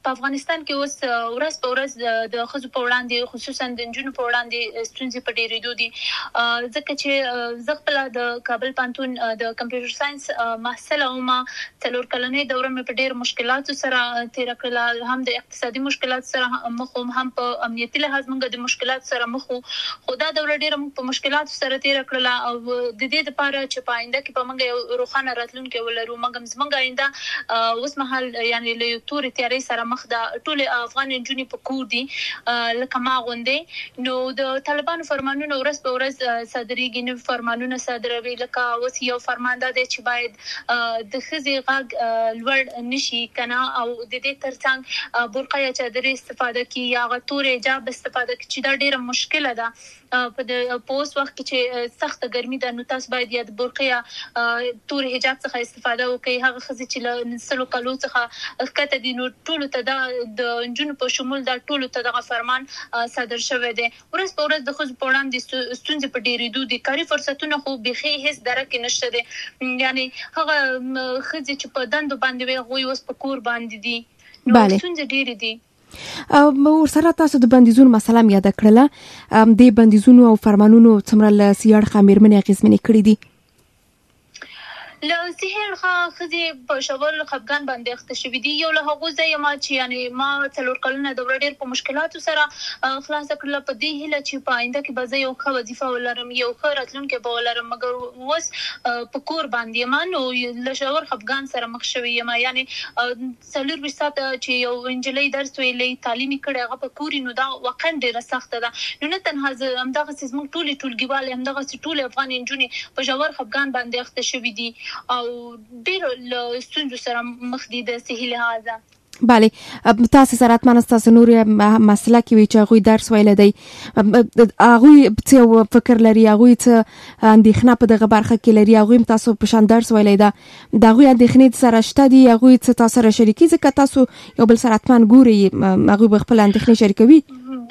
په افغانستان کې اوس ورځ په ورځ د ښځو په وړاندې خصوصا د نجونو په وړاندې ستونزې په ډېرېدو دي ځکه چې زه خپله د کابل پوهنتون د کمپیوټر ساينس محصله وم 4 کلنۍ دوره مې په ډېرو مشکلاتو سره تېره کړله هم د اقتصادي مشکلاتو سره مخ وم هم په امنیتي لحاظ موږ د مشکلاتو سره مخ وو خو دا دوره ډېره موږ په مشکلاتو سره تېره کړله او د دې دپاره چې په آینده کې به موږ یو روښانه راتلونکی ولرو زموږ آینده اوس مهال یعنې له یو تورې تیارۍ سره مخ ده ټولې افغان نجونې په کور دي لکه ما غوندې نو د طالبانو فرمانونه ورځ په ورځ صادرېږي نوي فرمانونه صادروي لکه اوس یو فرمان دا دی چې باید د ښځې غږ لوړ نشي کنه او د دې ترڅنګ برقه یا چادرې استفاده کړي یا هغه تورې حجاب استفاده کړي چې دا ډېره مشکله ده په اوس وخت کې چې سخته ګرمي ده نو تاسو باید یا د برقه یا تورې حجاب څخه استفاده وکړئ هغه ښځې چې له 100 کالو څخه ښکته دي نو ټولو ته د نجونو په شمول دا ټولو ته دغه فرمان صادر شوی دی ورځ په ورځ د ښځو په وړاندې ستونزې په ډېرېدو دي کاري فرصتونه خو بیخي هېڅ دره کې نشته دی یعنې هغه ښځې چې په دندو باندې وي هغوی اوس په کور باندې دي نو ستونزې ډېرې دي ورسره تاسو د بندیزونو مسله م یاده کړله د بندیزونو او فرمانونو څومره له صحي اړخه مېرمنې اغېزمنې کړي دي له صحي اړخه ښځې په ژور خفګان باندې اخته شوي دي یو له هغو زه یم چې یعنې ما 4 کلونه دوره ډېر په مشکلاتو سره خلاصه کړله په دې هیله چې په آینده کې به زه یو ښه وظیفه ولرم یو ښه راتلونکی به ولرم مګر اوس په کور باندې یم نو له ژور خفګان سره مخ شوې یم یعنې 24 ساعته چې یو نجلۍ درس ویلی تعلیم یې کړی هغه په کور نو دا واقعا ډېره سخته ده نو نه تنها زه همدغسې زموږ ټولې ټولګیوالې همدغسې ټولې افغان نجونې په ژور خفګان باندې اخته شوي دي او ډېر له ستونزو سره مخ دي د صحي لحاظه بله تاسو سره اتمنه تاسو نور مسله کې وي چې هغوی درس ویلی دی هغوی څه فکر لري هغوی څه اندېښنه په دغه برخه کې لري هغوی هم تاسو په شان درس ویلی ده د هغوی اندېښنې سره شته دي هغوی څه تاسو سره شریکي ځکه تاسو یو بل سره اتمن ګورئ هغوی به خپل اندېښنې شریکوي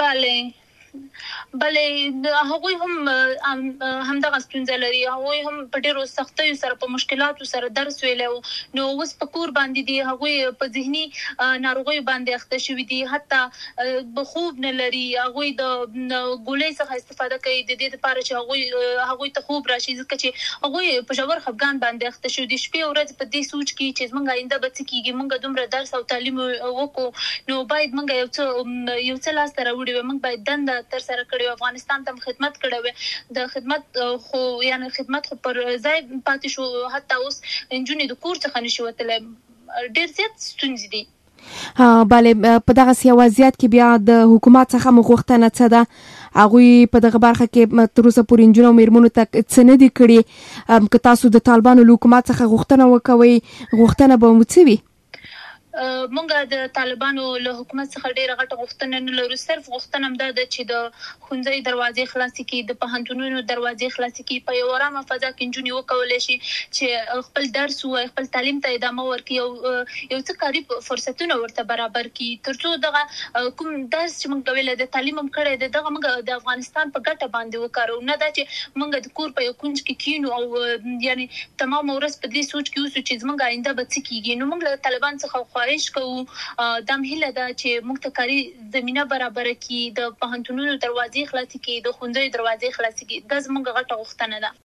بله هغوی هم همدغه ستونزه لري هغوی هم په ډېرو سختیو سره په مشکلاتو سره درس ویلی نو اوس په کور باندې دي هغوی په ذهني ناروغیو باندې اخته شوي دي حتی خوب نه لري هغوی د ګولۍ څخه استفاده کوي د دې لپاره چې هغوی ته خوب راشي ځکه چې هغوی په ژور خفګان باندې اخته شوي دي شپې او ورځې په دې سوچ کې چې زموږ آینده به څه کېږي موږ دومره درس او تعلیم وکړو نو باید موږ یو څه لاسته راوړي وي موږ باید دنده ترسره کړې افغانستان ته خدمت کړی وي د خدمت خو پر ځای پاتې شو حتی اوس نجونې د کور څخه نشي وتلی ډېر زیات ستونزې دي بله په دغسې یو وضعیت کې بیا د حکومت څخه مو غوښتنه څه ده هغوی په دغه برخه کې تر اوسه پورې نجونو او مېرمنو ته څه نه دي کړي که تاسو د طالبانو له حکومت څخه غوښتنه وکوئ غوښتنه به مو څه وي مونږ د طالبانو له حکومت څخه ډېره غټه غوښتنه نه لرو صرف غوښتنه همدا ده چې د ښوونځیو دروازې خلاصې کړي د پوهنتونونو دروازې خلاصې کړي په یو ارامه فضا کې نجونې وکولی شي چې خپل درس ووایي خپل تعلیم ته ادامه ورکړي یو څه کاري فرصتونه ورته برابر کړي تر څو دغه کوم درس چې موږ ویلی د تعلیم هم کړی دی دغه موږ د افغانستان په ګټه باندې وکاروو نه دا چې موږ د کور په یو کونج کې کینو او یعنې تمامه ورځ په دې سوچ کې اوسو چې زموږ آینده به څه کېږي نو موږ له طالبان څخه خواهش کوو دا هیله ده چې موږ ته کاري زمینه برابره کړي د پوهنتونونو دروازې خلاصې کړي د ښوونځیو دروازې خلاصې کړي دا زموږ غټه غوښتنه ده